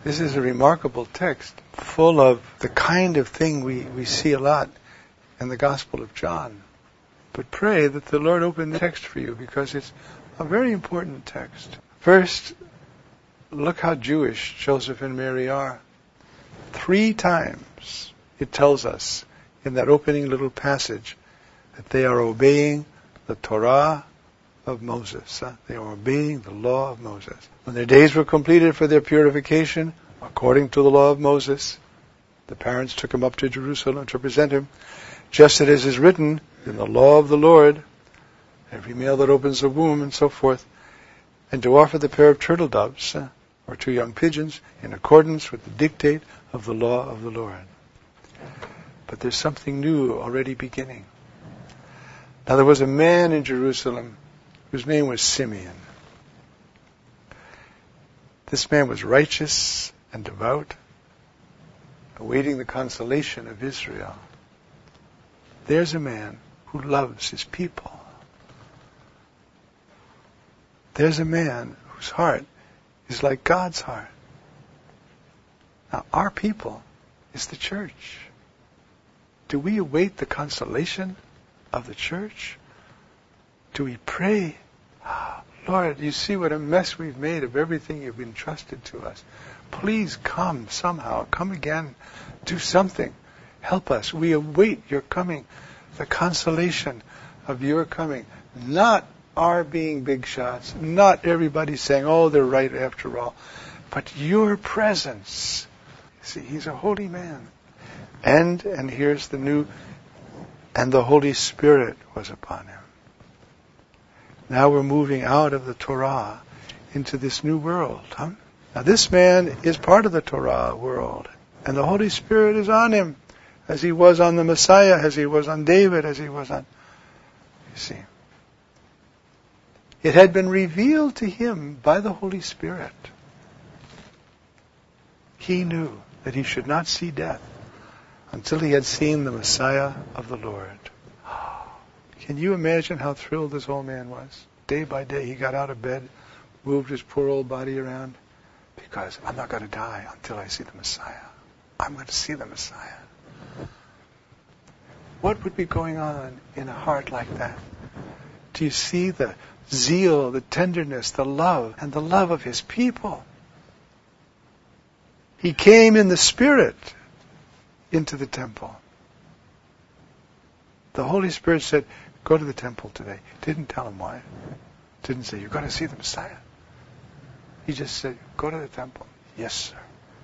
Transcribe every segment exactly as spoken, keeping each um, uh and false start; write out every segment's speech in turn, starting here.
This is a remarkable text, full of the kind of thing we, we see a lot in the Gospel of John. But pray that the Lord open the text for you, because it's a very important text. First, look how Jewish Joseph and Mary are. Three times it tells us in that opening little passage that they are obeying the Torah of Moses. Huh? They are obeying the law of Moses. When their days were completed for their purification, according to the law of Moses, the parents took him up to Jerusalem to present him, just as is written in the law of the Lord, every male that opens a womb and so forth, and to offer the pair of turtle doves, uh, or two young pigeons, in accordance with the dictate of the law of the Lord. But there's something new already beginning. Now there was a man in Jerusalem whose name was Simeon. This man was righteous and devout, awaiting the consolation of Israel. There's a man who loves his people. There's a man whose heart is like God's heart. Now, our people is the church. Do we await the consolation of the church? Do we pray, oh, Lord, you see what a mess we've made of everything you've entrusted to us. Please come somehow. Come again. Do something. Help us. We await your coming, the consolation of your coming. Not our being big shots. Not everybody saying, oh, they're right after all. But your presence. See, he's a holy man. And, and here's the new, and the Holy Spirit was upon him. Now we're moving out of the Torah into this new world. Huh? Now this man is part of the Torah world. And the Holy Spirit is on him, as he was on the Messiah, as he was on David, as he was on... You see. It had been revealed to him by the Holy Spirit. He knew that he should not see death until he had seen the Messiah of the Lord. Can you imagine how thrilled this old man was? Day by day he got out of bed, moved his poor old body around, because I'm not going to die until I see the Messiah. I'm going to see the Messiah. What would be going on in a heart like that? Do you see the zeal, the tenderness, the love, and the love of his people? He came in the Spirit into the temple. The Holy Spirit said, go to the temple today. Didn't tell him why. Didn't say, you're going to see the Messiah. He just said, go to the temple. Yes, sir.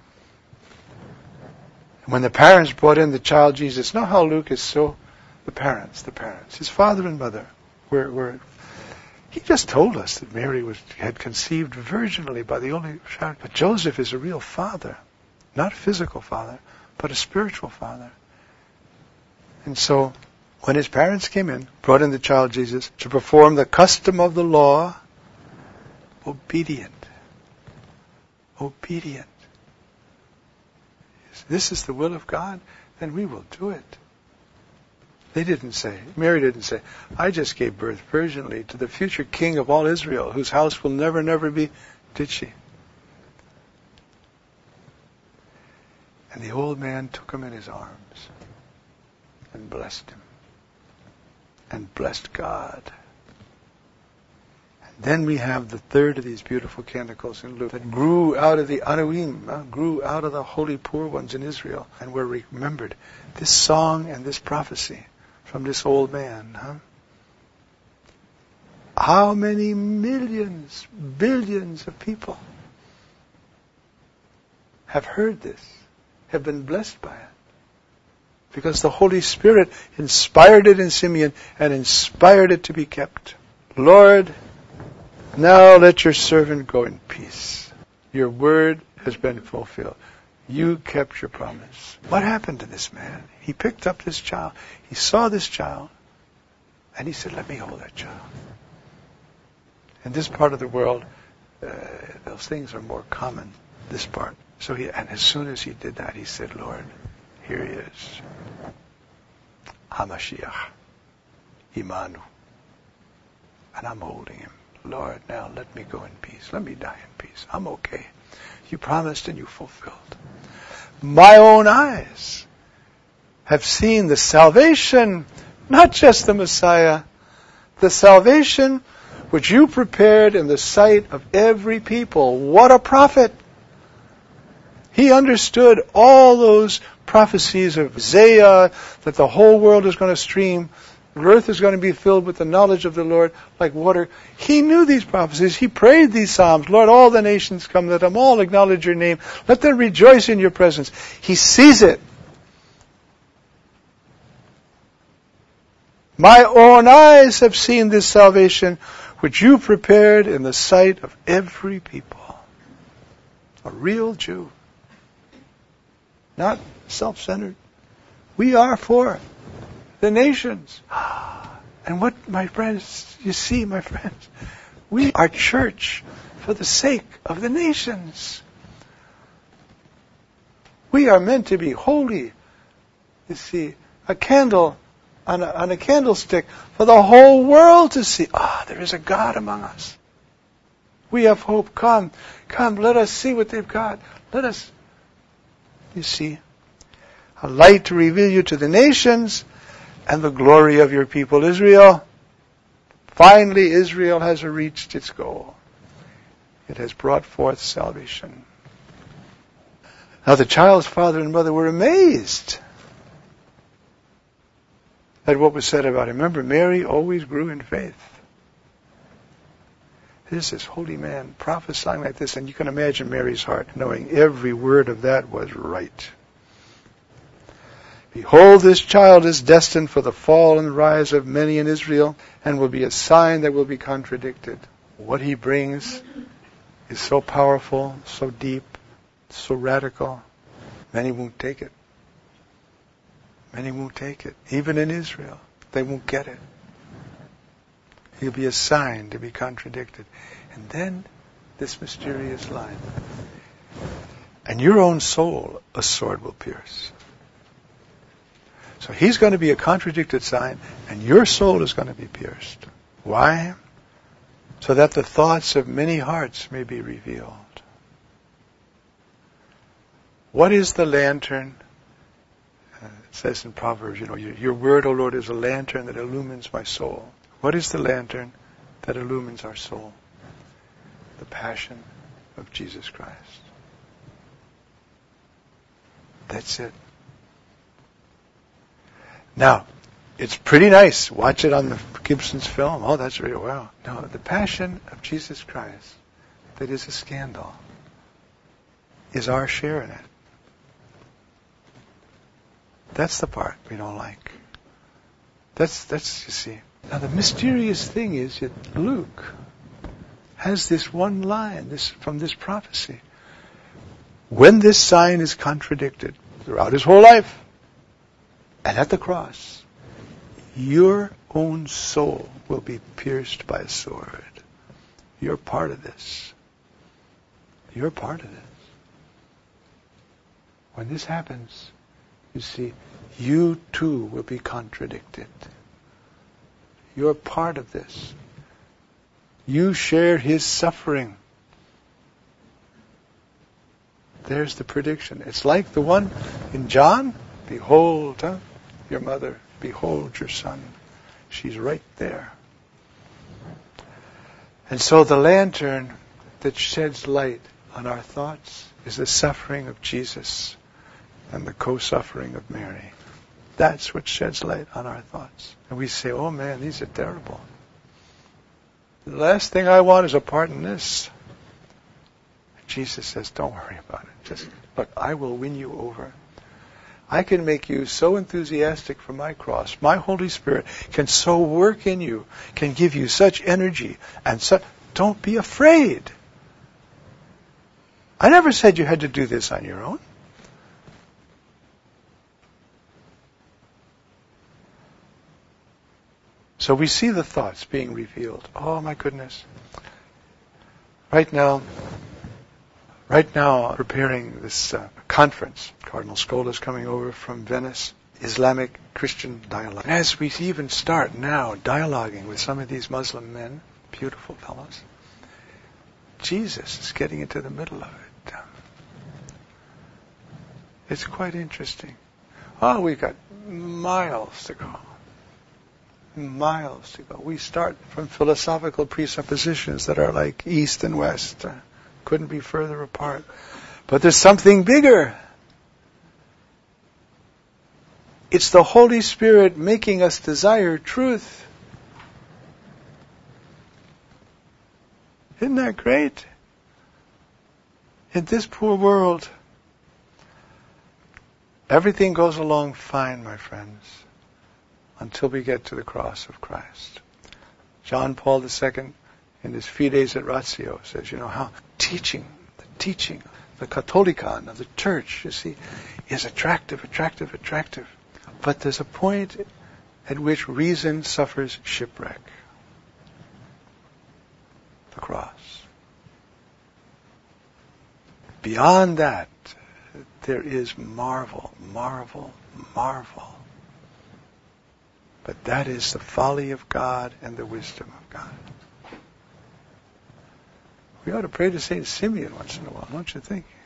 And when the parents brought in the child Jesus, know how Luke is so, the parents, the parents, his father and mother were, were he just told us that Mary was had conceived virginally by the only child. But Joseph is a real father. Not a physical father, but a spiritual father. And so, when his parents came in, brought in the child Jesus to perform the custom of the law, obedient. Obedient. If this is the will of God, then we will do it. They didn't say, Mary didn't say, I just gave birth virginally to the future king of all Israel, whose house will never, never be, did she? And the old man took him in his arms and blessed him. And blessed God. And then we have the third of these beautiful canticles in Luke that grew out of the Anuim, uh, grew out of the holy poor ones in Israel, and were remembered. This song and this prophecy from this old man. Huh? How many millions, billions of people have heard this, have been blessed by it? Because the Holy Spirit inspired it in Simeon and inspired it to be kept. Lord, now let your servant go in peace. Your word has been fulfilled. You kept your promise. What happened to this man? He picked up this child. He saw this child. And he said, let me hold that child. In this part of the world, uh, those things are more common, this part. So he, and as soon as he did that, he said, Lord, here he is. HaMashiach. Imanu. And I'm holding him. Lord, now let me go in peace. Let me die in peace. I'm okay. You promised and you fulfilled. My own eyes have seen the salvation, not just the Messiah, the salvation which you prepared in the sight of every people. What a prophet! He understood all those prophecies of Isaiah, that the whole world is going to stream, the earth is going to be filled with the knowledge of the Lord like water. He knew these prophecies. He prayed these psalms. Lord, all the nations come, let them all acknowledge your name. Let them rejoice in your presence. He sees it. My own eyes have seen this salvation which you prepared in the sight of every people. A real Jew. Not self-centered. We are for the nations. And what, my friends, you see, my friends, we are church for the sake of the nations. We are meant to be holy. You see, a candle on a, on a candlestick for the whole world to see. Ah, there is a God among us. We have hope. Come, come, let us see what they've got. Let us, you see, a light to reveal you to the nations and the glory of your people Israel. Finally, Israel has reached its goal. It has brought forth salvation. Now the child's father and mother were amazed at what was said about him. Remember, Mary always grew in faith. There's this holy man prophesying like this, and you can imagine Mary's heart, knowing every word of that was right. Behold, this child is destined for the fall and rise of many in Israel, and will be a sign that will be contradicted. What he brings is so powerful, so deep, so radical. Many won't take it. Many won't take it. Even in Israel, they won't get it. He'll be a sign to be contradicted. And then this mysterious line. And your own soul a sword will pierce. So he's going to be a contradicted sign, and your soul is going to be pierced. Why? So that the thoughts of many hearts may be revealed. What is the lantern? Uh, it says in Proverbs, you know, your, your word, O Lord, is a lantern that illumines my soul. What is the lantern that illumines our soul? The passion of Jesus Christ. That's it. Now, it's pretty nice. Watch it on the Gibson's film. Oh, that's really wow. No, the passion of Jesus Christ, that is a scandal, is our share in it. That's the part we don't like. That's, that's, you see. Now the mysterious thing is that Luke has this one line this from this prophecy. When this sign is contradicted throughout his whole life, and at the cross, your own soul will be pierced by a sword. You're part of this. You're part of this. When this happens, you see, you too will be contradicted. You're part of this. You share his suffering. There's the prediction. It's like the one in John. Behold, huh, your mother. Behold your son. She's right there. And so the lantern that sheds light on our thoughts is the suffering of Jesus and the co-suffering of Mary. That's what sheds light on our thoughts. And we say, oh man, these are terrible. The last thing I want is a part in this. Jesus says, don't worry about it. Just, look, I will win you over. I can make you so enthusiastic for my cross. My Holy Spirit can so work in you, can give you such energy. And so, don't be afraid. I never said you had to do this on your own. So we see the thoughts being revealed. Oh my goodness. Right now, right now, preparing this uh, conference. Cardinal Scola is coming over from Venice. Islamic Christian dialogue. And as we even start now dialoguing with some of these Muslim men, beautiful fellows, Jesus is getting into the middle of it. It's quite interesting. Oh, we've got miles to go. Miles to go. We start from philosophical presuppositions that are like east and west. Uh, couldn't be further apart. But there's something bigger. It's the Holy Spirit making us desire truth. Isn't that great? In this poor world, everything goes along fine, my friends, until we get to the cross of Christ. John Paul the Second, in his Fides et Ratio, says, you know, how teaching, the teaching, the Katholikon of the church, you see, is attractive, attractive, attractive. But there's a point at which reason suffers shipwreck. The cross. Beyond that, there is marvel, marvel, marvel. But that is the folly of God and the wisdom of God. We ought to pray to Saint Simeon once in a while, don't you think?